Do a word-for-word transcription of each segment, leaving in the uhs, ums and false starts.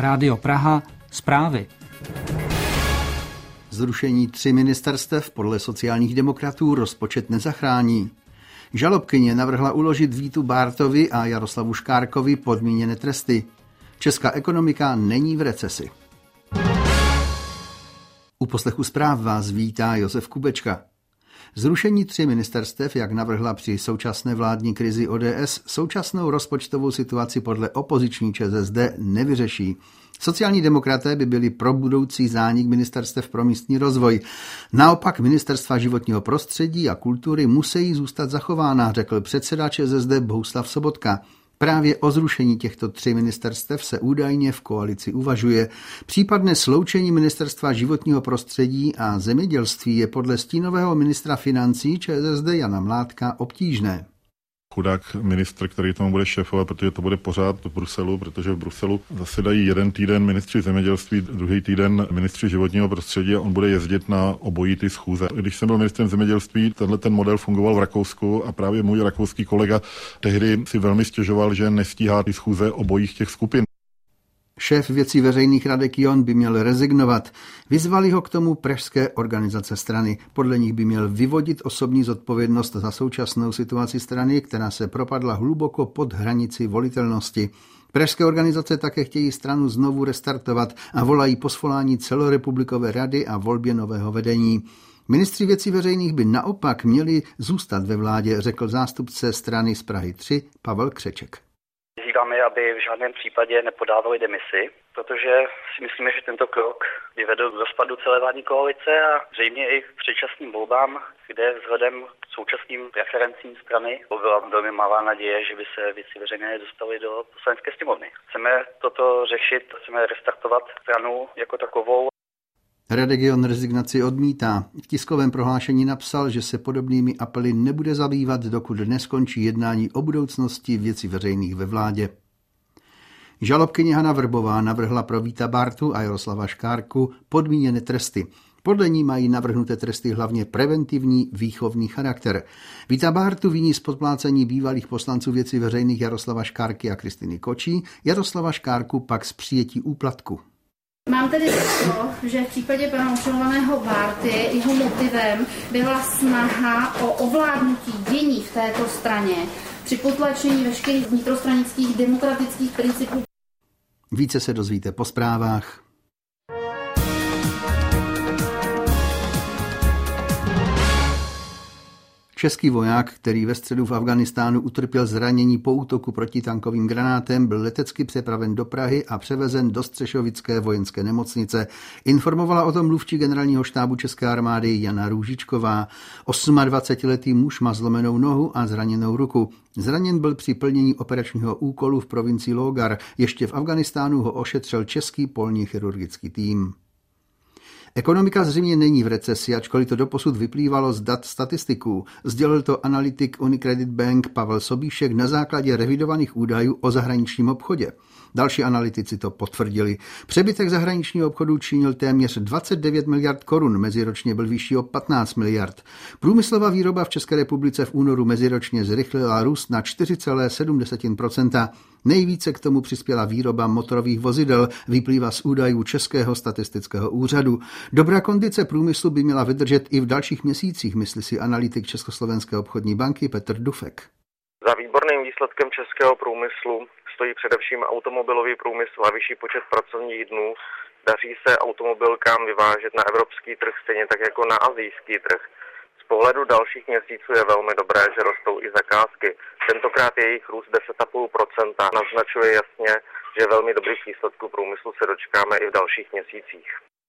Rádio Praha, zprávy. Zrušení tří ministerstev podle sociálních demokratů rozpočet nezachrání. Žalobkyně navrhla uložit Vítu Bártovi a Jaroslavu Škárkovi podmíněné tresty. Česká ekonomika není v recesi. U poslechu zpráv vás vítá Josef Kubečka. Zrušení tří ministerstev, jak navrhla při současné vládní krizi O D S, současnou rozpočtovou situaci podle opoziční Č S S D nevyřeší. Sociální demokraté by byli pro budoucí zánik ministerstev pro místní rozvoj. Naopak ministerstva životního prostředí a kultury musí zůstat zachována, řekl předseda Č S S D Bohuslav Sobotka. Právě o zrušení těchto tří ministerstev se údajně v koalici uvažuje. Případné sloučení ministerstva životního prostředí a zemědělství je podle stínového ministra financí Č S S D Jana Mládka obtížné. Chudák ministr, který tomu bude šéfovat, protože to bude pořád v Bruselu, protože v Bruselu zasedají jeden týden ministři zemědělství, druhý týden ministři životního prostředí a on bude jezdit na obojí ty schůze. Když jsem byl ministrem zemědělství, tenhle ten model fungoval v Rakousku a právě můj rakouský kolega tehdy si velmi stěžoval, že nestíhá ty schůze obojích těch skupin. Šéf věcí veřejných Radek John by měl rezignovat. Vyzvali ho k tomu pražské organizace strany. Podle nich by měl vyvodit osobní zodpovědnost za současnou situaci strany, která se propadla hluboko pod hranici volitelnosti. Pražské organizace také chtějí stranu znovu restartovat a volají po svolání celorepublikové rady a volbě nového vedení. Ministři věcí veřejných by naopak měli zůstat ve vládě, řekl zástupce strany z Prahy tři Pavel Křeček. Vyzýváme, aby v žádném případě nepodávali demisi, protože si myslíme, že tento krok by vedl k rozpadu celé vládní koalice a zřejmě i k předčasným volbám, kde vzhledem k současným preferencím strany byla velmi malá naděje, že by se věci veřejné dostaly do poslanecké sněmovny. Chceme toto řešit, chceme restartovat stranu jako takovou. Radek John rezignaci odmítá. V tiskovém prohlášení napsal, že se podobnými apely nebude zabývat, dokud neskončí jednání o budoucnosti věcí veřejných ve vládě. Žalobkyně Hana Vrbová navrhla pro Víta Bártu a Jaroslava Škárku podmíněné tresty. Podle ní mají navrhnuté tresty hlavně preventivní výchovný charakter. Víta Bártu viní z podplácení bývalých poslanců věcí veřejných Jaroslava Škárky a Kristiny Kočí, Jaroslava Škárku pak z přijetí úplatku. Mám tedy to, že v případě pana obžalovaného Bárty jeho motivem byla snaha o ovládnutí dění v této straně při potlačení veškerých vnitrostranických demokratických principů. Více se dozvíte po zprávách. Český voják, který ve středu v Afghánistánu utrpěl zranění po útoku protitankovým granátem, byl letecky přepraven do Prahy a převezen do Střešovické vojenské nemocnice. Informovala o tom mluvčí generálního štábu České armády Jana Růžičková. dvacetiosmiletý muž má zlomenou nohu a zraněnou ruku. Zraněn byl při plnění operačního úkolu v provincii Lógar. Ještě v Afghánistánu ho ošetřil český polní chirurgický tým. Ekonomika zřejmě není v recesi, ačkoliv to doposud vyplývalo z dat statistiků. Sdělil to analytik Unicredit Bank Pavel Sobíšek na základě revidovaných údajů o zahraničním obchodě. Další analytici to potvrdili. Přebytek zahraničního obchodu činil téměř dvacet devět miliard korun, meziročně byl vyšší o patnáct miliard. Průmyslová výroba v České republice v únoru meziročně zrychlila růst na čtyři celé sedm procenta. Nejvíce k tomu přispěla výroba motorových vozidel, vyplývá z údajů Českého statistického úřadu. Dobrá kondice průmyslu by měla vydržet i v dalších měsících, myslí si analytik Československé obchodní banky Petr Dufek. Za výborným výsledkem českého průmyslu stojí především automobilový průmysl a vyšší počet pracovních dnů. Daří se automobilkám vyvážet na evropský trh stejně tak jako na asijský trh. Z pohledu dalších měsíců je velmi dobré, že rostou i zakázky. Tentokrát jejich růst deset celá pět procenta naznačuje jasně, že velmi dobrých výsledků průmyslu se dočkáme i v dalších měsících.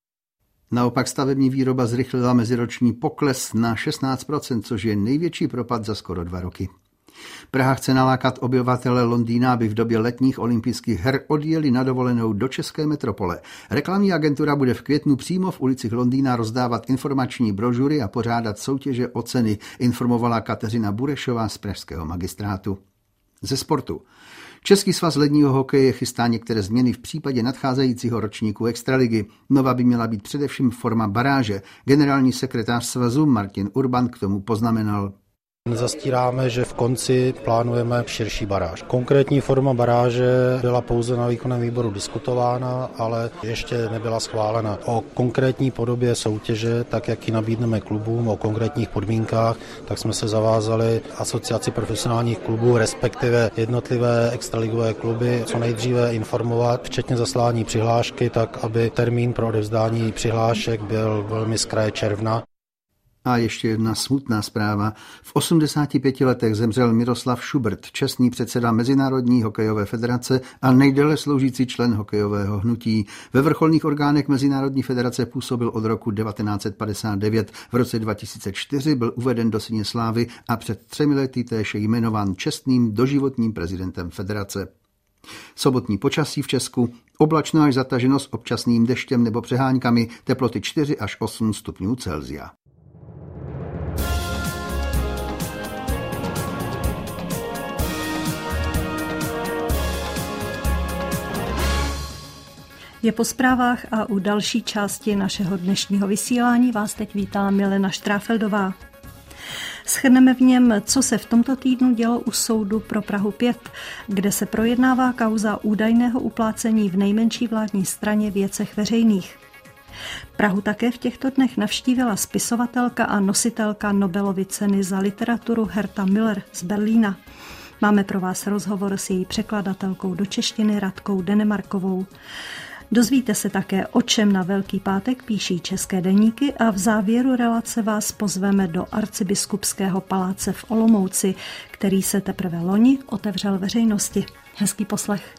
Naopak stavební výroba zrychlila meziroční pokles na šestnáct procent, což je největší propad za skoro dva roky. Praha chce nalákat obyvatele Londýna, aby v době letních olympijských her odjeli na dovolenou do české metropole. Reklamní agentura bude v květnu přímo v ulicích Londýna rozdávat informační brožury a pořádat soutěže o ceny, informovala Kateřina Burešová z pražského magistrátu. Ze sportu. Český svaz ledního hokeje chystá některé změny v případě nadcházejícího ročníku extraligy. Nová by měla být především forma baráže. Generální sekretář svazu Martin Urban k tomu poznamenal. Nezastíráme, že v konci plánujeme širší baráž. Konkrétní forma baráže byla pouze na výkonném výboru diskutována, ale ještě nebyla schválena. O konkrétní podobě soutěže, tak jak ji nabídneme klubům, o konkrétních podmínkách, tak jsme se zavázali asociaci profesionálních klubů, respektive jednotlivé extraligové kluby, co nejdříve informovat, včetně zaslání přihlášky, tak aby termín pro odevzdání přihlášek byl velmi z kraje června. A ještě jedna smutná zpráva. V osmdesáti pěti letech zemřel Miroslav Šubrt, čestný předseda Mezinárodní hokejové federace a nejdéle sloužící člen hokejového hnutí. Ve vrcholných orgánech Mezinárodní federace působil od roku devatenáct set padesát devět. V roce dva tisíce čtyři byl uveden do Síně slávy a před třemi lety též jmenován čestným doživotním prezidentem federace. Sobotní počasí v Česku, oblačno až zataženo s občasným deštěm nebo přeháňkami, teploty čtyři až osm stupňů Celsia. Je po zprávách a u další části našeho dnešního vysílání vás teď vítá Milena Štráfeldová. Shrneme v něm, co se v tomto týdnu dělo u soudu pro Prahu pět, kde se projednává kauza údajného uplácení v nejmenší vládní straně věcech veřejných. Prahu také v těchto dnech navštívila spisovatelka a nositelka Nobelovy ceny za literaturu Herta Müller z Berlína. Máme pro vás rozhovor s její překladatelkou do češtiny Radkou Denemarkovou. Dozvíte se také, o čem na Velký pátek píší české deníky a v závěru relace vás pozveme do arcibiskupského paláce v Olomouci, který se teprve loni otevřel veřejnosti. Hezký poslech.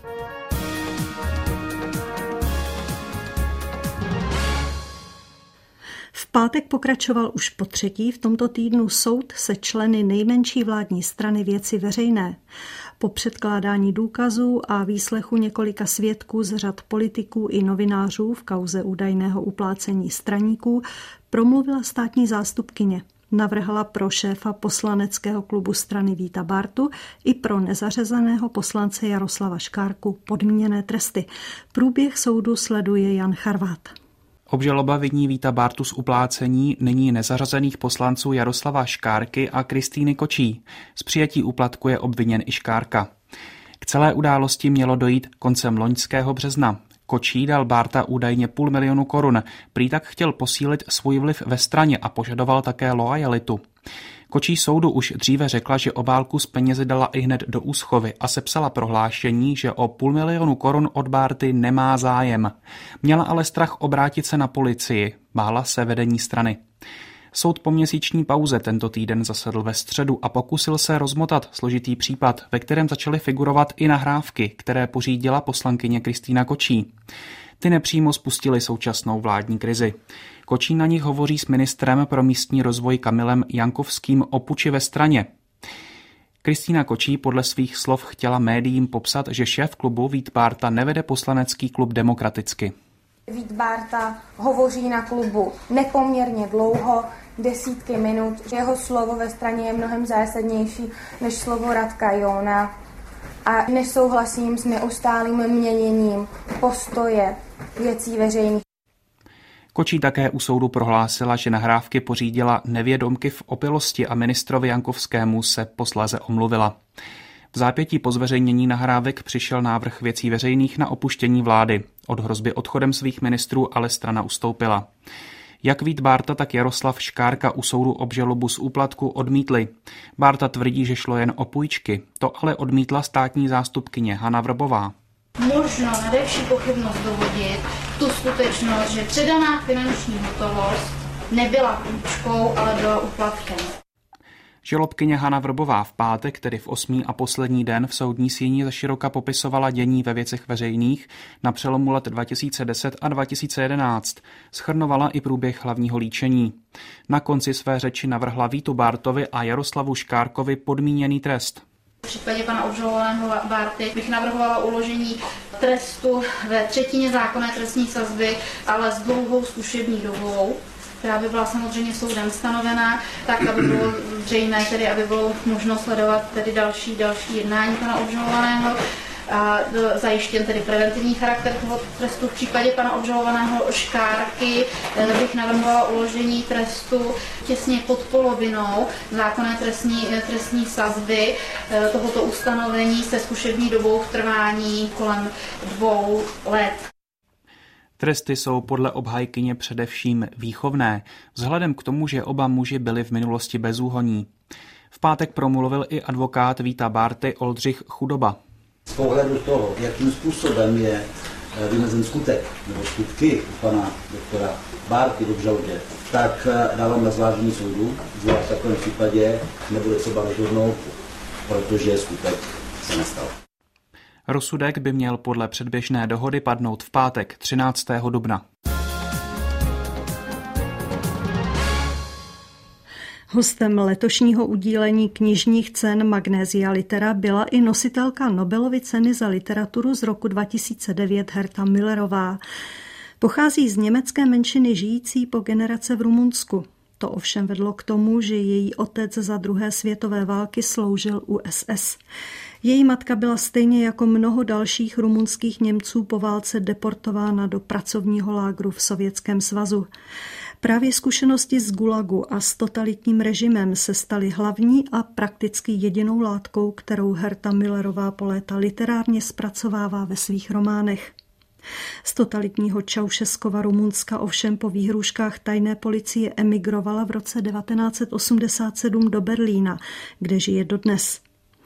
V pátek pokračoval už po třetí v tomto týdnu soud se členy nejmenší vládní strany Věci veřejné. Po předkládání důkazů a výslechu několika svědků z řad politiků i novinářů v kauze údajného uplácení straníků promluvila státní zástupkyně. Navrhla pro šéfa poslaneckého klubu strany Víta Bártu i pro nezařazeného poslance Jaroslava Škárku podmíněné tresty. Průběh soudu sleduje Jan Charvát. Obžaloba viní Víta Bártu z uplácení nyní nezařazených poslanců Jaroslava Škárky a Kristýny Kočí. Z přijetí úplatku je obviněn i Škárka. K celé události mělo dojít koncem loňského března. Kočí dal Bárta údajně půl milionu korun, prý tak chtěl posílit svůj vliv ve straně a požadoval také loajalitu. Kočí soudu už dříve řekla, že obálku s penězi dala i hned do úschovy a sepsala prohlášení, že o půl milionu korun od Bárty nemá zájem. Měla ale strach obrátit se na policii, bála se vedení strany. Soud po měsíční pauze tento týden zasedl ve středu a pokusil se rozmotat složitý případ, ve kterém začaly figurovat i nahrávky, které pořídila poslankyně Kristýna Kočí. Ty nepřímo spustily současnou vládní krizi. Kočí na nich hovoří s ministrem pro místní rozvoj Kamilem Jankovským o puči ve straně. Kristýna Kočí podle svých slov chtěla médiím popsat, že šéf klubu Vít Bárta nevede poslanecký klub demokraticky. Vít Bárta hovoří na klubu nepoměrně dlouho, desítky minut. Jeho slovo ve straně je mnohem zásadnější než slovo Radka Jona. A nesouhlasím s neustálým měněním postoje Věcí veřejných. Kočí také u soudu prohlásila, že nahrávky pořídila nevědomky v opilosti a ministrovi Jankovskému se posléze omluvila. V zápětí po zveřejnění nahrávek přišel návrh Věcí veřejných na opuštění vlády. Od hrozby odchodem svých ministrů ale strana ustoupila. Jak Vít Bárta, tak Jaroslav Škárka u soudu obžalobu z úplatku odmítli. Bárta tvrdí, že šlo jen o půjčky. To ale odmítla státní zástupkyně Hana Vrbová. Možno nadevší pochybnost dovodit tu skutečnost, že předaná finanční hotovost nebyla půjčkou, ale byla úplatkem. Žalobkyně Hana Vrbová v pátek, tedy v osmý a poslední den v soudní síni zaširoka popisovala dění ve věcech veřejných na přelomu let dva tisíce deset a dva tisíce jedenáct. Shrnovala i průběh hlavního líčení. Na konci své řeči navrhla Vítu Bártovi a Jaroslavu Škárkovi podmíněný trest. V případě pana obžalovaného Bárty bych navrhovala uložení trestu ve třetině zákonné trestní sazby, ale s dlouhou zkušební dobou, která by byla samozřejmě soudem stanovená, tak aby bylo zřejmé, tedy aby bylo možno sledovat tedy další, další jednání pana obžalovaného. a zajištěn tedy preventivní charakter toho trestu. V případě pana obžalovaného Škárky bych navrhovala uložení trestu těsně pod polovinou zákonné trestní, trestní sazby tohoto ustanovení se zkušební dobou v trvání kolem dvou let. Tresty jsou podle obhájkyně především výchovné, vzhledem k tomu, že oba muži byli v minulosti bezúhonní. V pátek promluvil i advokát Víta Bárty Oldřich Chudoba. Z pohledu toho, jakým způsobem je vymezen skutek nebo skutky pana doktora Bárty v obžalobě, tak dávám na zvážení soudu, zvlášť v takovém případě nebude třeba rozhodnout, protože skutek se nestal. Rozsudek by měl podle předběžné dohody padnout v pátek třináctého dubna. Hostem letošního udílení knižních cen Magnesia Litera byla i nositelka Nobelovy ceny za literaturu z roku dva tisíce devět Herta Millerová. Pochází z německé menšiny žijící po generace v Rumunsku. To ovšem vedlo k tomu, že její otec za druhé světové války sloužil u es es. Její matka byla stejně jako mnoho dalších rumunských Němců po válce deportována do pracovního lágru v Sovětském svazu. Právě zkušenosti z Gulagu a s totalitním režimem se staly hlavní a prakticky jedinou látkou, kterou Herta Millerová po léta literárně zpracovává ve svých románech. Z totalitního Čaušeskova Rumunska ovšem po výhrůžkách tajné policie emigrovala v roce devatenáct set osmdesát sedm do Berlína, kde žije dodnes.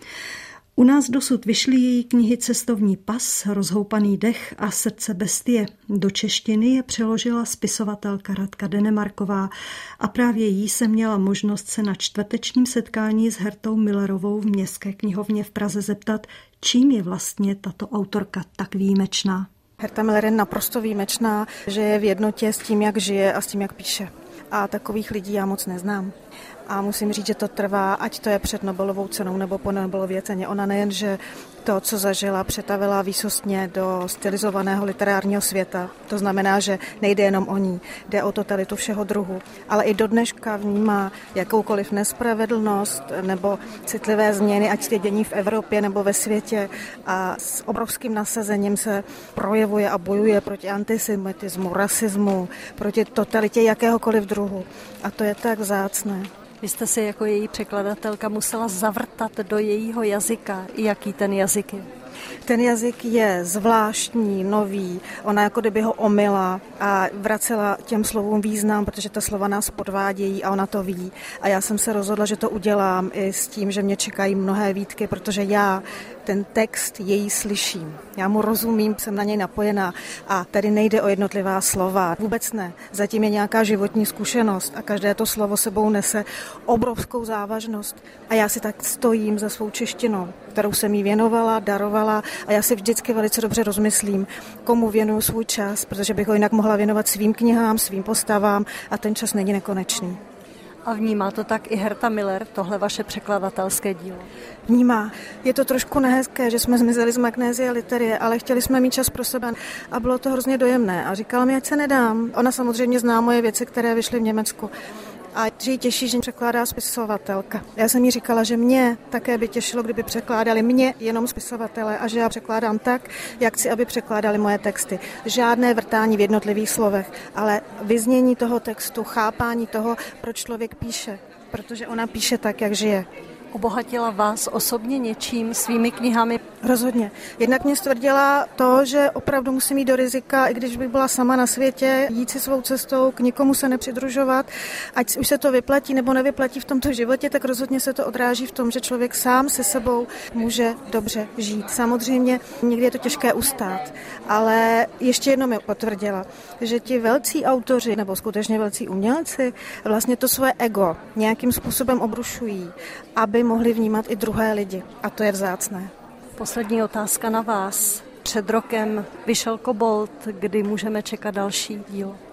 U nás dosud vyšly její knihy Cestovní pas, Rozhoupaný dech a Srdce bestie. Do češtiny je přeložila spisovatelka Radka Denemarková a právě jí se měla možnost se na čtvrtečním setkání s Hertou Millerovou v Městské knihovně v Praze zeptat, čím je vlastně tato autorka tak výjimečná. Herta Miller je naprosto výjimečná, že je v jednotě s tím, jak žije a s tím, jak píše. A takových lidí já moc neznám. A musím říct, že to trvá, ať to je před Nobelovou cenou nebo po Nobelově ceně. Ona nejen, že to, co zažila, přetavila výsostně do stylizovaného literárního světa. To znamená, že nejde jenom o ní, jde o totalitu všeho druhu. Ale i do dneška vnímá jakoukoliv nespravedlnost nebo citlivé změny, ať je dění v Evropě nebo ve světě. A s obrovským nasazením se projevuje a bojuje proti antisemitismu, rasismu, proti totalitě jakéhokoliv druhu. A to je tak vzácné. Vy jste si jako její překladatelka musela zavrtat do jejího jazyka. Jaký ten jazyk je? Ten jazyk je zvláštní, nový. Ona jako kdyby ho omyla a vracela těm slovům význam, protože ta slova nás podvádějí a ona to ví. A já jsem se rozhodla, že to udělám i s tím, že mě čekají mnohé výtky, protože já ten text její slyším. Já mu rozumím, jsem na něj napojená a tady nejde o jednotlivá slova. Vůbec ne. Zatím je nějaká životní zkušenost a každé to slovo sebou nese obrovskou závažnost. A já si tak stojím za svou češtinou, kterou jsem jí věnovala, darovala a já si vždycky velice dobře rozmyslím, komu věnuju svůj čas, protože bych ho jinak mohla věnovat svým knihám, svým postavám a ten čas není nekonečný. A vnímá to tak i Herta Miller, tohle vaše překladatelské dílo? Vnímá. Je to trošku nehezké, že jsme zmizeli z Magnesia Literie, ale chtěli jsme mít čas pro sebe a bylo to hrozně dojemné. A říkala mi, ať se nedám. Ona samozřejmě zná moje věci, které vyšly v Německu. A že ji těší, že překládá spisovatelka. Já jsem jí říkala, že mě také by těšilo, kdyby překládali mě jenom spisovatele a že já překládám tak, jak chci, aby překládali moje texty. Žádné vrtání v jednotlivých slovech, ale vyznění toho textu, chápání toho, proč člověk píše, protože ona píše tak, jak žije. Obohatila vás osobně něčím, svými knihami? Rozhodně. Jednak mě stvrdila to, že opravdu musím jít do rizika, i když bych byla sama na světě, jít si svou cestou, k nikomu se nepřidružovat. Ať už se to vyplatí nebo nevyplatí v tomto životě, tak rozhodně se to odráží v tom, že člověk sám se sebou může dobře žít. Samozřejmě někdy je to těžké ustát, ale ještě jednou mi potvrdila, že ti velcí autoři nebo skutečně velcí umělci vlastně to své ego nějakým způsobem obrušují, aby mohli vnímat i druhé lidi. A to je vzácné. Poslední otázka na vás. Před rokem vyšel Kobold, kdy můžeme čekat další dílo?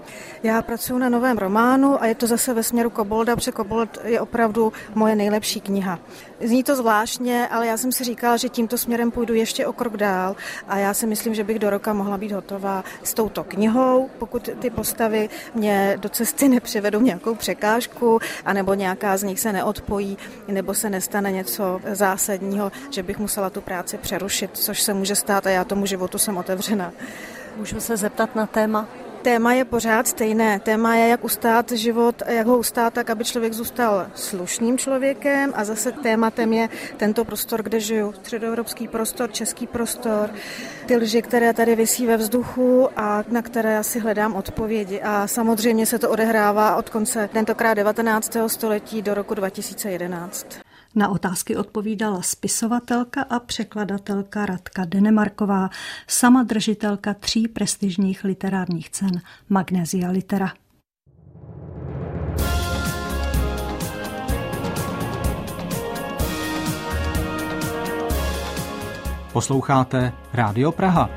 Já pracuji na novém románu a je to zase ve směru Kobolda, protože Kobold je opravdu moje nejlepší kniha. Zní to zvláštně, ale já jsem si říkala, že tímto směrem půjdu ještě o krok dál a já si myslím, že bych do roka mohla být hotová s touto knihou, pokud ty postavy mě do cesty nepřivedou nějakou překážku, anebo nějaká z nich se neodpojí, nebo se nestane něco zásadního, že bych musela tu práci přerušit, což se může stát a já tomu životu jsem otevřena. Můžu se zeptat na téma? Téma je pořád stejné. Téma je, jak ustát život, jak ho ustát tak, aby člověk zůstal slušným člověkem a zase tématem je tento prostor, kde žiju. Středoevropský prostor, český prostor, ty lži, které tady visí ve vzduchu a na které asi hledám odpovědi. A samozřejmě se to odehrává od konce tentokrát devatenáctého století do roku dva tisíce jedenáct. Na otázky odpovídala spisovatelka a překladatelka Radka Denemarková, sama držitelka tří prestižních literárních cen Magnesia Litera. Posloucháte Rádio Praha.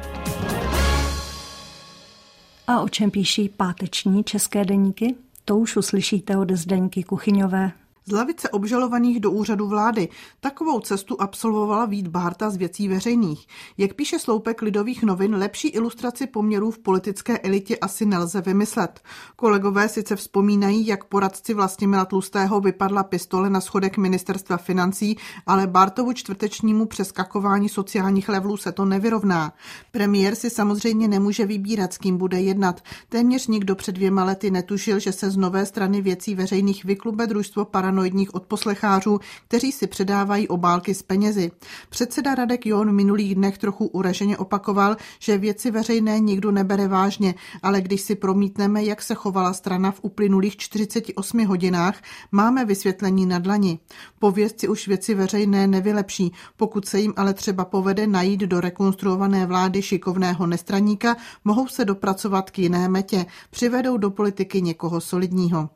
A o čem píší páteční české deníky? To už uslyšíte od Zdeňky Kuchyňové. Z lavice obžalovaných do úřadu vlády. Takovou cestu absolvovala Vít Bárta z Věcí veřejných. Jak píše sloupek Lidových novin, lepší ilustraci poměrů v politické elitě asi nelze vymyslet. Kolegové sice vzpomínají, jak poradci Vlastimila Tlustého vypadla pistole na schodek ministerstva financí, ale Bártovu čtvrtečnímu přeskakování sociálních levelů se to nevyrovná. Premiér si samozřejmě nemůže vybírat, s kým bude jednat. Téměř nikdo před dvěma lety netušil, že se z nové strany Věcí veřejných vyklube družstvo paranoidních odposlechářů, kteří si předávají obálky s penězi. Předseda Radek John v minulých dnech trochu uraženě opakoval, že Věci veřejné nikdo nebere vážně, ale když si promítneme, jak se chovala strana v uplynulých čtyřiceti osmi hodinách, máme vysvětlení na dlani. Pověst si už Věci veřejné nevylepší, pokud se jim ale třeba povede najít do rekonstruované vlády šikovného nestraníka, mohou se dopracovat k jiné metě, přivedou do politiky někoho solidního.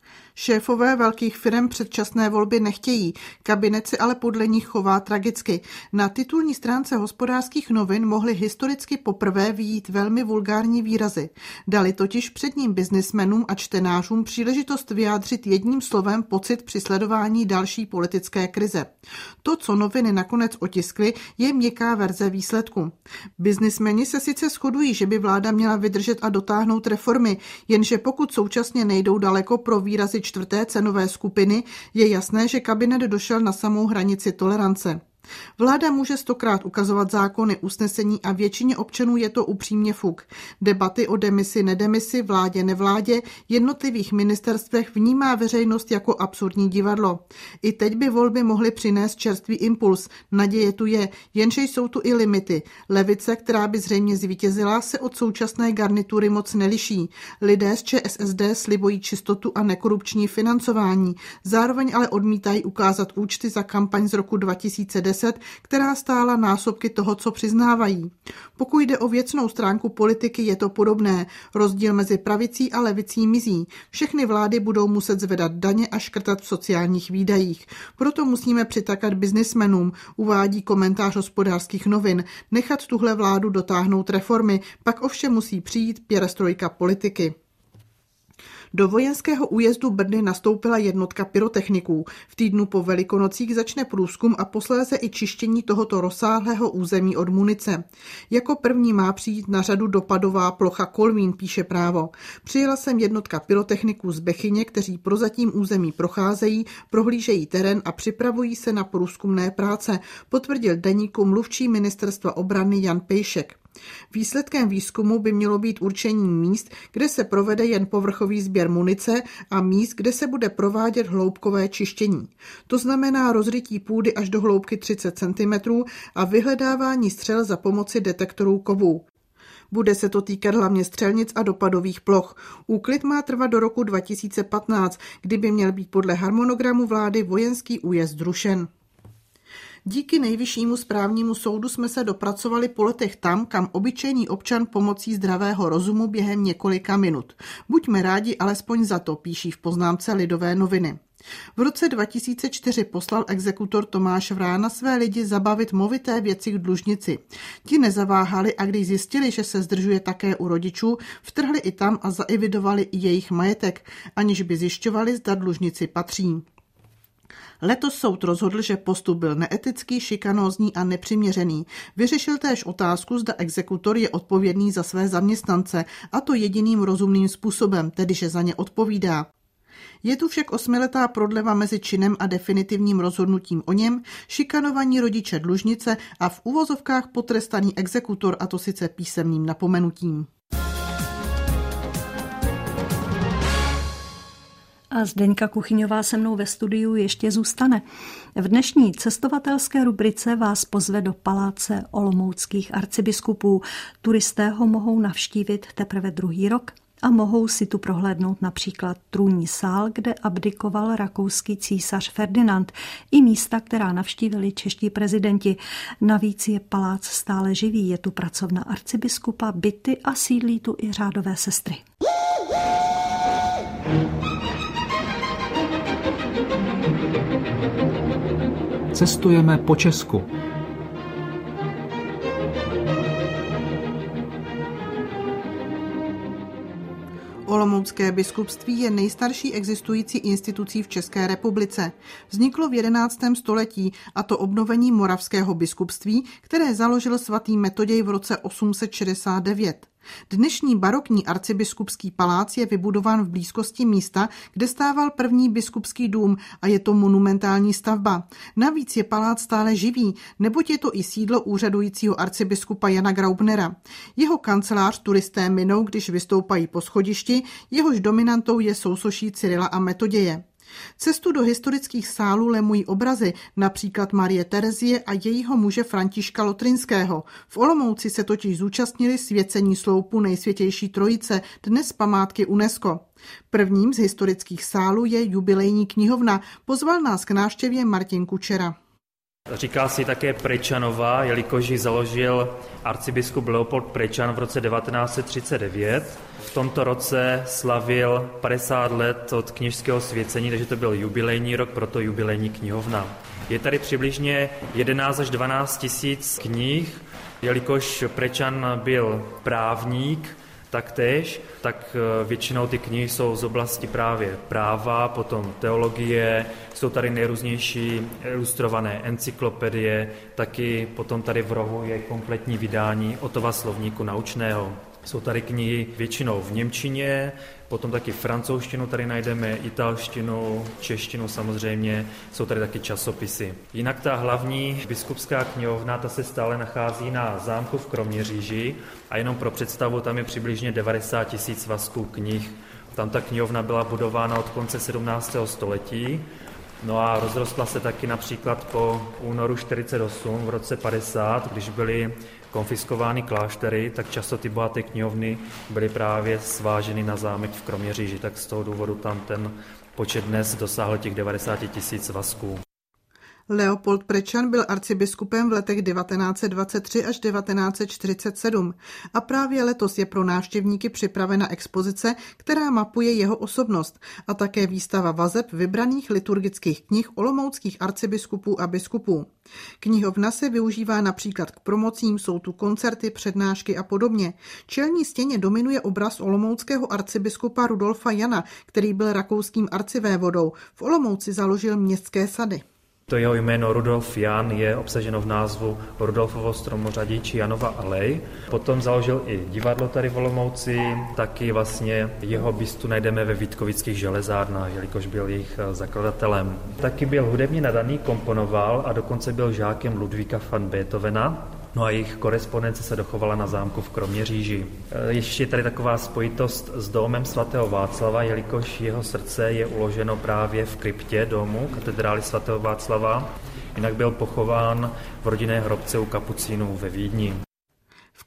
Šéfové velkých firem předčasné volby nechtějí, kabinet si ale podle nich chová tragicky. Na titulní stránce Hospodářských novin mohly historicky poprvé vyjít velmi vulgární výrazy. Dali totiž předním biznismenům a čtenářům příležitost vyjádřit jedním slovem pocit při sledování další politické krize. To, co noviny nakonec otiskly, je měkká verze výsledku. Biznismeni se sice shodují, že by vláda měla vydržet a dotáhnout reformy, jenže pokud současně nejdou daleko pro výrazy čtvrté cenové skupiny, je jasné, že kabinet došel na samou hranici tolerance. Vláda může stokrát ukazovat zákony, usnesení a většině občanů je to upřímně fuk. Debaty o demisi, nedemisi, vládě, nevládě, jednotlivých ministerstvech vnímá veřejnost jako absurdní divadlo. I teď by volby mohly přinést čerstvý impuls. Naděje tu je, jenže jsou tu i limity. Levice, která by zřejmě zvítězila, se od současné garnitury moc neliší. Lidé z ČSSD slibují čistotu a nekorupční financování. Zároveň ale odmítají ukázat účty za kampaň z roku dva tisíce deset, která stála násobky toho, co přiznávají. Pokud jde o věcnou stránku politiky, je to podobné. Rozdíl mezi pravicí a levicí mizí. Všechny vlády budou muset zvedat daně a škrtat v sociálních výdajích. Proto musíme přitakat biznismenům, uvádí komentář Hospodářských novin. Nechat tuhle vládu dotáhnout reformy, pak ovšem musí přijít pěrestrojka politiky. Do vojenského újezdu Brdy nastoupila jednotka pyrotechniků. V týdnu po Velikonocích začne průzkum a posléze i čištění tohoto rozsáhlého území od munice. Jako první má přijít na řadu dopadová plocha Kolvín, píše Právo. Přijela sem jednotka pyrotechniků z Bechyně, kteří prozatím území procházejí, prohlížejí terén a připravují se na průzkumné práce, potvrdil deníku mluvčí ministerstva obrany Jan Pejšek. Výsledkem výzkumu by mělo být určení míst, kde se provede jen povrchový sběr munice a míst, kde se bude provádět hloubkové čištění. To znamená rozrytí půdy až do hloubky třicet centimetrů a vyhledávání střel za pomoci detektorů kovů. Bude se to týkat hlavně střelnic a dopadových ploch. Úklid má trvat do roku dva tisíce patnáct, kdy by měl být podle harmonogramu vlády vojenský újezd zrušen. Díky Nejvyššímu správnímu soudu jsme se dopracovali po letech tam, kam obyčejný občan pomocí zdravého rozumu během několika minut. Buďme rádi alespoň za to, píší v poznámce Lidové noviny. V roce dva tisíce čtyři poslal exekutor Tomáš Vrána své lidi zabavit movité věci k dlužnici. Ti nezaváhali a když zjistili, že se zdržuje také u rodičů, vtrhli i tam a zaevidovali i jejich majetek, aniž by zjišťovali, zda dlužnici patří. Letos soud rozhodl, že postup byl neetický, šikanózní a nepřiměřený. Vyřešil též otázku, zda exekutor je odpovědný za své zaměstnance, a to jediným rozumným způsobem, tedy že za ně odpovídá. Je tu však osmiletá prodleva mezi činem a definitivním rozhodnutím o něm, šikanovaní rodiče dlužnice a v uvozovkách potrestaný exekutor, a to sice písemným napomenutím. A Zdeňka Kuchyňová se mnou ve studiu ještě zůstane. V dnešní cestovatelské rubrice vás pozve do paláce olomouckých arcibiskupů. Turisté ho mohou navštívit teprve druhý rok a mohou si tu prohlédnout například trůnní sál, kde abdikoval rakouský císař Ferdinand, i místa, která navštívili čeští prezidenti. Navíc je palác stále živý, je tu pracovna arcibiskupa, byty a sídlí tu i řádové sestry. Cestujeme po Česku. Olomoucké biskupství je nejstarší existující institucí v České republice. Vzniklo v jedenáctém století, a to obnovením moravského biskupství, které založil svatý Metoděj v roce osm set šedesát devět. Dnešní barokní arcibiskupský palác je vybudován v blízkosti místa, kde stával první biskupský dům, a je to monumentální stavba. Navíc je palác stále živý, neboť je to i sídlo úřadujícího arcibiskupa Jana Graubnera. Jeho kancelář turisté minou, když vystoupají po schodišti, jehož dominantou je sousoší Cyrila a Metoděje. Cestu do historických sálů lemují obrazy, například Marie Terezie a jejího muže Františka Lotrinského. V Olomouci se totiž zúčastnili svěcení sloupu Nejsvětější trojice, dnes památky UNESCO. Prvním z historických sálů je jubilejní knihovna. Pozval nás k návštěvě Martin Kučera. Říká si také Prečanová, jelikož ji založil arcibiskup Leopold Prečan v roce devatenáct set třicet devět. V tomto roce slavil padesát let od kněžského svěcení, takže to byl jubilejní rok, proto jubilejní knihovna. Je tady přibližně jedenáct až dvanáct tisíc knih, jelikož Prečan byl právník, taktéž, tak většinou ty knihy jsou z oblasti právě práva, potom teologie, jsou tady nejrůznější ilustrované encyklopedie, taky potom tady v rohu je kompletní vydání Ottova slovníku naučného. Jsou tady knihy většinou v němčině, potom taky francouzštinu tady najdeme, italštinu, češtinu samozřejmě, jsou tady taky časopisy. Jinak ta hlavní biskupská knihovna, ta se stále nachází na zámku v Kroměříži a jenom pro představu tam je přibližně devadesát tisíc svazků knih. Tam ta knihovna byla budována od konce sedmnáctého století. No a rozrostla se taky například po únoru čtyřicet osm v roce padesát, když byly konfiskovány kláštery, tak často ty bohaté knihovny byly právě sváženy na zámek v Kroměříži, tak z toho důvodu tam ten počet dnes dosáhl těch devadesát tisíc svazků. Leopold Prečan byl arcibiskupem v letech devatenáct set dvacet tři až devatenáct set čtyřicet sedm a právě letos je pro návštěvníky připravena expozice, která mapuje jeho osobnost, a také výstava vazeb vybraných liturgických knih olomouckých arcibiskupů a biskupů. Knihovna se využívá například k promocím, jsou tu koncerty, přednášky a podobně. Čelní stěně dominuje obraz olomouckého arcibiskupa Rudolfa Jana, který byl rakouským arcivévodou. V Olomouci založil městské sady. To jeho jméno Rudolf Jan je obsaženo v názvu Rudolfovo stromořadí či Janova alej. Potom založil i divadlo tady v Olomouci, taky vlastně jeho bystu najdeme ve Vítkovických železárnách, jelikož byl jejich zakladatelem. Taky byl hudebně nadaný, komponoval a dokonce byl žákem Ludvíka van Beethovena. No a jejich korespondence se dochovala na zámku v Kroměříži. Ještě je tady taková spojitost s domem svatého Václava, jelikož jeho srdce je uloženo právě v kryptě domu katedrály svatého Václava. Jinak byl pochován v rodinné hrobce u kapucínů ve Vídni. V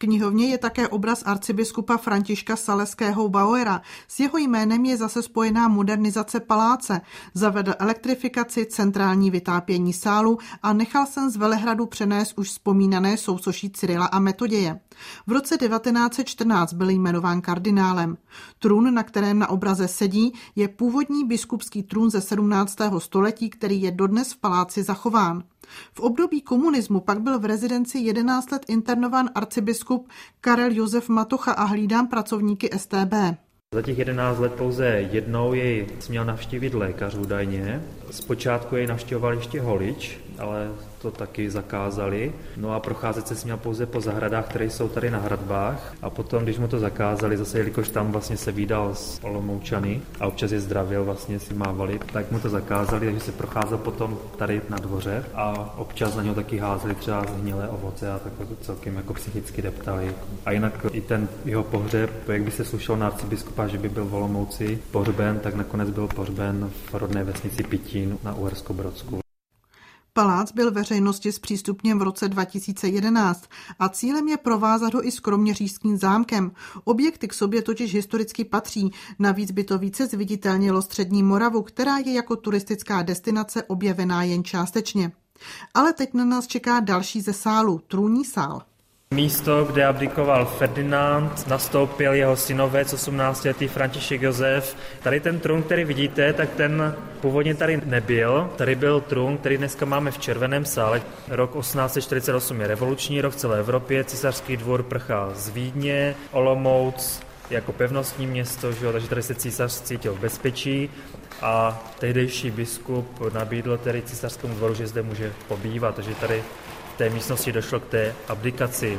knihovně je také obraz arcibiskupa Františka Saleského Bauera. S jeho jménem je zase spojená modernizace paláce. Zavedl elektrifikaci, centrální vytápění sálu a nechal sem z Velehradu přenést už vzpomínané sousoší Cyrila a Metoděje. V roce devatenáct set čtrnáct byl jmenován kardinálem. Trůn, na kterém na obraze sedí, je původní biskupský trůn ze sedmnáctého století, který je dodnes v paláci zachován. V období komunismu pak byl v rezidenci jedenáct let internován arcibiskup Karel Josef Matocha a hlídán pracovníky S T B. Za těch jedenáct let pouze jednou jej směl navštívit lékař údajně. Zpočátku jej navštěvoval ještě holič, ale to taky zakázali. No a procházet se směl pouze po zahradách, které jsou tady na hradbách. A potom, když mu to zakázali, zase jelikož tam vlastně se vídal s Olomoučany a občas je zdravil, vlastně si mávali, tak mu to zakázali, takže se procházel potom tady na dvoře a občas na něho taky házeli třeba zhnilé ovoce a takhle to celkem jako psychicky deptali. A jinak i ten jeho pohřeb, jak by se slušel na arcibiskupa, že by byl v Olomouci pohřben, tak nakonec byl pohřben v rodné vesnici Pitín na Uherskobrodsku. Palác byl veřejnosti zpřístupněn v roce dva tisíce jedenáct a cílem je provázat ho i s kroměřížským zámkem. Objekty k sobě totiž historicky patří, navíc by to více zviditelnilo střední Moravu, která je jako turistická destinace objevená jen částečně. Ale teď na nás čeká další ze sálů, trůnní sál. Místo, kde abdikoval Ferdinand, nastoupil jeho synovec, osmnáctiletý František Josef. Tady ten trůn, který vidíte, tak ten původně tady nebyl. Tady byl trůn, který dneska máme v Červeném sále. Rok osmnáct set čtyřicet osm je revoluční rok v celé Evropě, císařský dvůr prchal z Vídně, Olomouc jako pevnostní město, že jo, takže tady se císař cítil v bezpečí a tehdejší biskup nabídl tedy císařskému dvoru, že zde může pobývat, takže tady v té místnosti došlo k té abdikaci.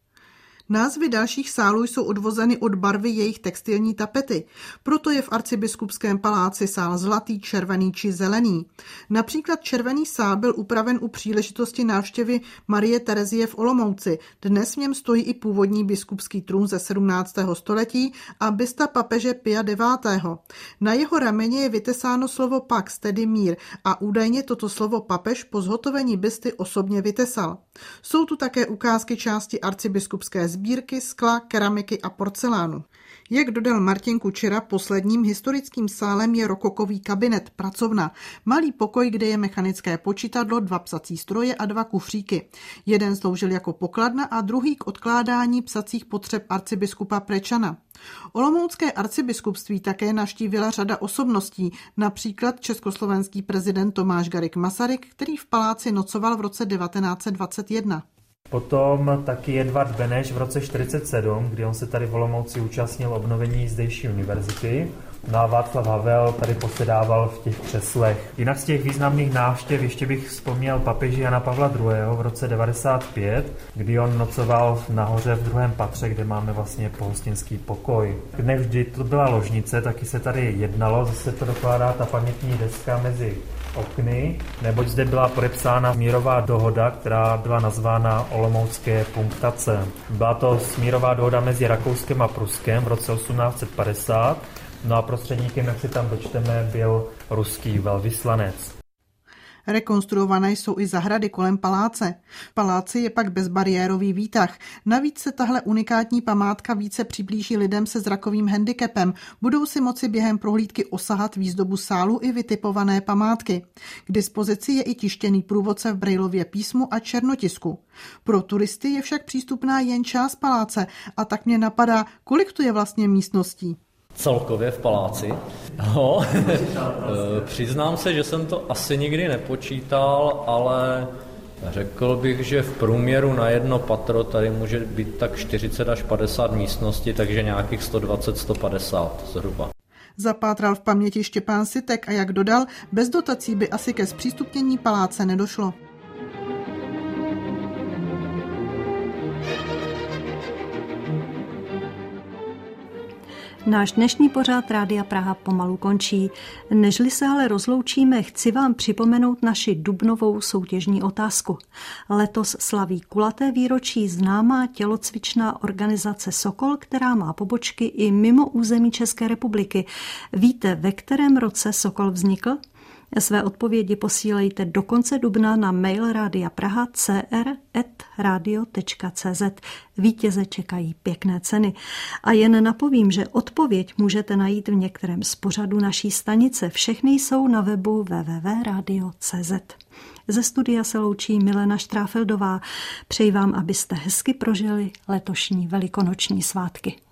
Názvy dalších sálů jsou odvozeny od barvy jejich textilní tapety. Proto je v arcibiskupském paláci sál zlatý, červený či zelený. Například červený sál byl upraven u příležitosti návštěvy Marie Terezie v Olomouci. Dnes v něm stojí i původní biskupský trůn ze sedmnáctého století a bysta papeže Pia devátého. Na jeho rameni je vytesáno slovo pax, tedy mír, a údajně toto slovo papež po zhotovení bysty osobně vytesal. Jsou tu také ukázky části arcibiskupské sbírky, skla, keramiky a porcelánu. Jak dodal Martin Kučera, posledním historickým sálem je rokokový kabinet, pracovna. Malý pokoj, kde je mechanické počítadlo, dva psací stroje a dva kufříky. Jeden sloužil jako pokladna a druhý k odkládání psacích potřeb arcibiskupa Prečana. Olomoucké arcibiskupství také navštívila řada osobností, například československý prezident Tomáš Garrigue Masaryk, který v paláci nocoval v roce devatenáct set dvacet jedna. Potom taky Edvard Beneš v roce čtyřicet sedm, kdy on se tady v Olomouci účastnil obnovení zdejší univerzity. No a Václav Havel tady posedával v těch křeslech. Jinak z těch významných návštěv ještě bych vzpomněl papeže Jana Pavla druhého. v roce devadesát pět, kdy on nocoval nahoře v druhém patře, kde máme vlastně pohostinský pokoj. Nevždy to byla ložnice, taky se tady jednalo, zase to dokládá ta pamětní deska mezi okny, neboť zde byla podepsána mírová dohoda, která byla nazvána Olomoucké punktace. Byla to mírová dohoda mezi Rakouskem a Pruskem v roce osmnáct set padesát, no a prostředníkem, jak si tam dočteme, byl ruský velvyslanec. Rekonstruované jsou i zahrady kolem paláce. V paláci je pak bezbariérový výtah. Navíc se tahle unikátní památka více přiblíží lidem se zrakovým handicapem. Budou si moci během prohlídky osahat výzdobu sálu i vytipované památky. K dispozici je i tištěný průvodce v brailově písmu a černotisku. Pro turisty je však přístupná jen část paláce a tak mě napadá, kolik tu je vlastně místností. Celkově v paláci. No, přiznám se, že jsem to asi nikdy nepočítal, ale řekl bych, že v průměru na jedno patro tady může být tak čtyřicet až padesát místností, takže nějakých sto dvacet až sto padesát zhruba. Zapátral v paměti Štěpán Sitek a jak dodal, bez dotací by asi ke zpřístupnění paláce nedošlo. Náš dnešní pořad Rádia Praha pomalu končí. Nežli se ale rozloučíme, chci vám připomenout naši dubnovou soutěžní otázku. Letos slaví kulaté výročí známá tělocvičná organizace Sokol, která má pobočky i mimo území České republiky. Víte, ve kterém roce Sokol vznikl? Své odpovědi posílejte do konce dubna na mail Rádia Praha c r tečka radio tečka c z. Vítěze čekají pěkné ceny. A jen napovím, že odpověď můžete najít v některém z pořadů naší stanice. Všechny jsou na webu w w w tečka radio tečka c z. Ze studia se loučí Milena Štráfeldová. Přeji vám, abyste hezky prožili letošní velikonoční svátky.